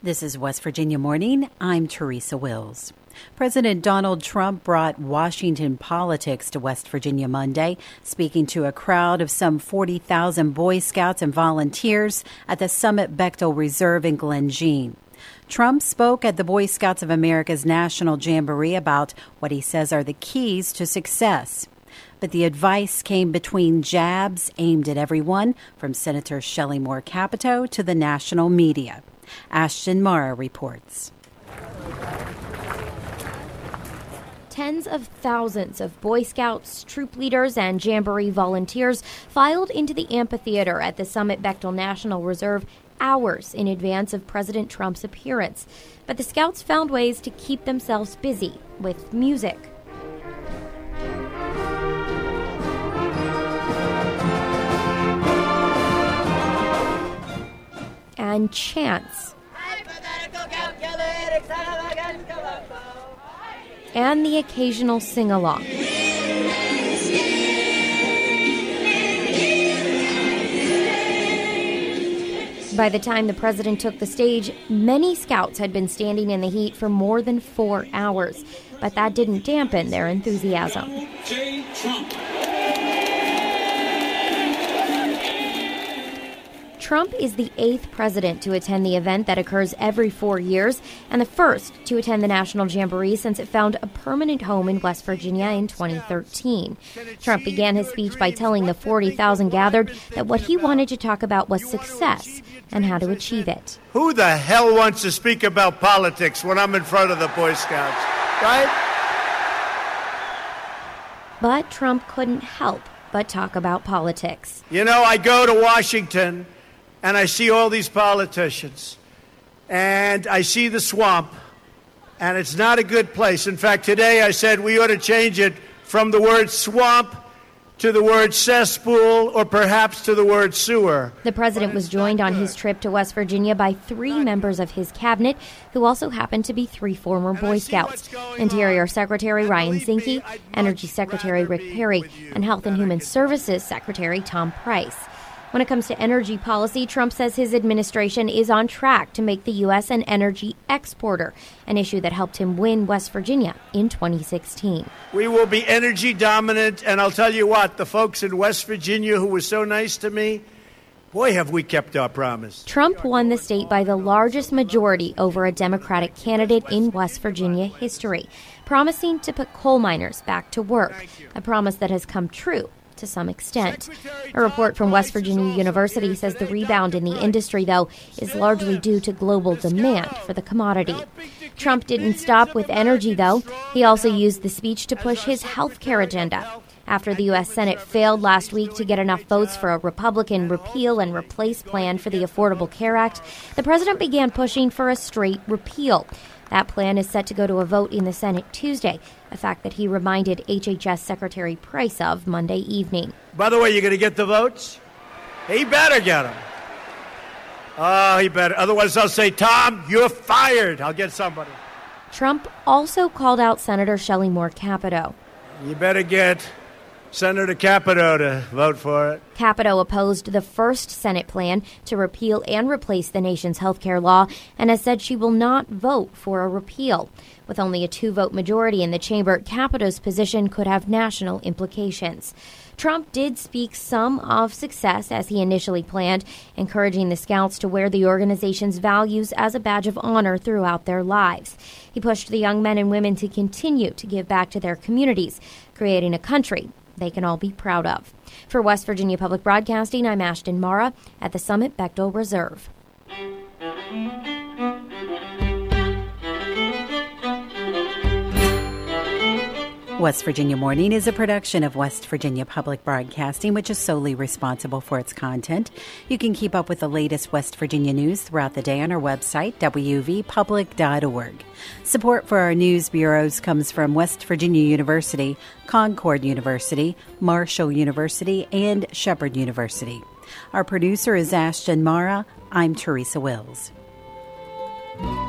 This is West Virginia Morning. I'm Teresa Wills. President Donald Trump brought Washington politics to West Virginia Monday, speaking to a crowd of some 40,000 Boy Scouts and volunteers at the Summit Bechtel Reserve in Glen Jean. Trump spoke at the Boy Scouts of America's National Jamboree about what he says are the keys to success. But the advice came between jabs aimed at everyone, from Senator Shelley Moore Capito to the national media. Ashton Mara reports. Tens of thousands of Boy Scouts, troop leaders, and Jamboree volunteers filed into the amphitheater at the Summit Bechtel National Reserve hours in advance of President Trump's appearance. But the Scouts found ways to keep themselves busy with music. And chants. And the occasional sing-along. By the time the president took the stage, many Scouts had been standing in the heat for more than 4 hours. But that didn't dampen their enthusiasm. Trump is the 8th president to attend the event that occurs every 4 years and the first to attend the National Jamboree since it found a permanent home in West Virginia in 2013. Trump began his speech by telling the 40,000 gathered that what he wanted to talk about was success and how to achieve it. Who the hell wants to speak about politics when I'm in front of the Boy Scouts, right? But Trump couldn't help but talk about politics. You know, I go to Washington and I see all these politicians, and I see the swamp, and it's not a good place. In fact, today I said we ought to change it from the word swamp to the word cesspool, or perhaps to the word sewer. The president was joined on his trip to West Virginia by 3 members of his cabinet, who also happened to be 3 former Boy Scouts: Interior Secretary Ryan Zinke, Energy Secretary Rick Perry, and Health and Human Services Secretary Tom Price. When it comes to energy policy, Trump says his administration is on track to make the U.S. an energy exporter, an issue that helped him win West Virginia in 2016. We will be energy dominant, and I'll tell you what, the folks in West Virginia who were so nice to me, boy, have we kept our promise. Trump won the state by the largest majority over a Democratic candidate in West Virginia history, promising to put coal miners back to work, a promise that has come true to some extent. A report from West Virginia University says the rebound in the industry, though, is largely due to global demand for the commodity. Trump didn't stop with energy, though. He also used the speech to push his health care agenda. After the U.S. Senate failed last week to get enough votes for a Republican repeal and replace plan for the Affordable Care Act, the president began pushing for a straight repeal. That plan is set to go to a vote in the Senate Tuesday, a fact that he reminded HHS Secretary Price of Monday evening. By the way, you going to get the votes? He better get them. Oh, he better. Otherwise, I'll say, Tom, you're fired. I'll get somebody. Trump also called out Senator Shelley Moore Capito. You better get Senator Capito to vote for it. Capito opposed the first Senate plan to repeal and replace the nation's health care law and has said she will not vote for a repeal. With only a 2-vote majority in the chamber, Capito's position could have national implications. Trump did speak some of success as he initially planned, encouraging the Scouts to wear the organization's values as a badge of honor throughout their lives. He pushed the young men and women to continue to give back to their communities, creating a country they can all be proud of. For West Virginia Public Broadcasting, I'm Ashton Mara at the Summit Bechtel Reserve. West Virginia Morning is a production of West Virginia Public Broadcasting, which is solely responsible for its content. You can keep up with the latest West Virginia news throughout the day on our website, wvpublic.org. Support for our news bureaus comes from West Virginia University, Concord University, Marshall University, and Shepherd University. Our producer is Ashton Mara. I'm Teresa Wills.